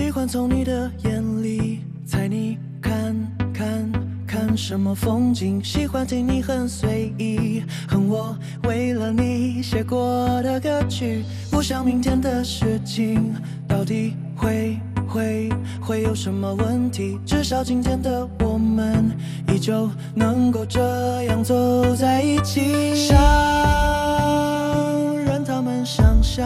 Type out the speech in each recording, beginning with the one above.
喜欢从你的眼里猜你看什么风景，喜欢听你很随意哼我为了你写过的歌曲，不想明天的事情到底会有什么问题，至少今天的我们依旧能够这样走在一起。想让他们想象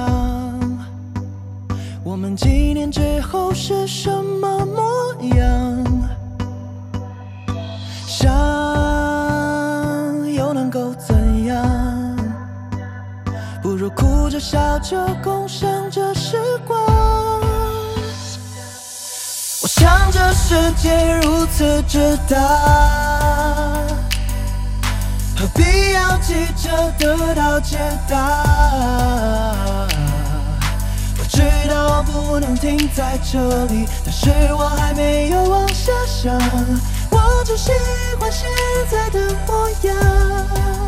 我们几年之后是什么模样，想又能够怎样，不如哭着笑着共享这时光。我想这世界如此之大，何必要急着得到解答。我知道不能停在这里，但是我还没有往下想，我只喜欢现在的模样。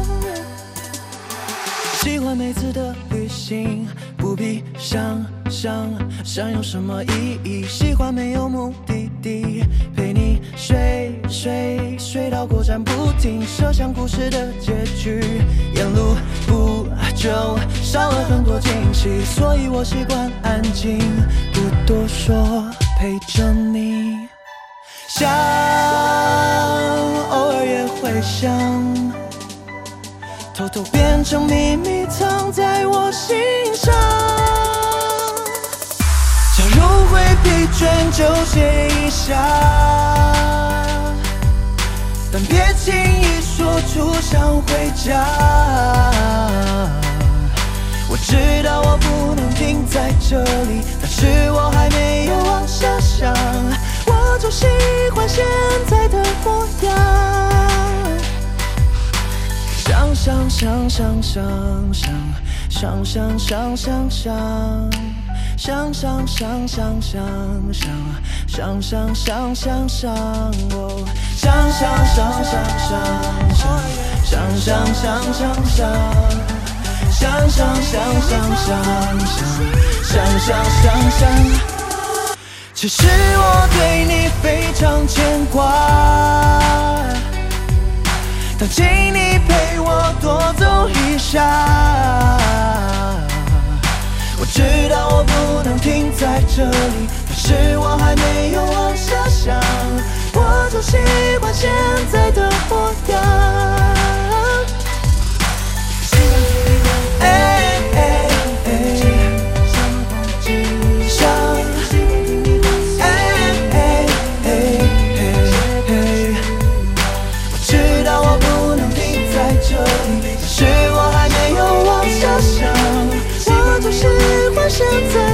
喜欢每次的旅行，不必想有什么意义，喜欢没有目的地，陪你睡到过站不停，设想故事的结局，沿路不就少了很多惊喜，所以我习惯安静，不多说，陪着你。想偶尔也会想，偷偷变成秘密藏在我心上。假如会疲倦就歇一下，但别轻易说出想回家。我知道我不能停在这里，但是我还没有往下想，我就喜欢现在的模样。想其实我对你非常牵挂，但请你陪我多走一下。我知道我不能停在这里，但是我还没有往下想，我就喜欢现在的模样。现在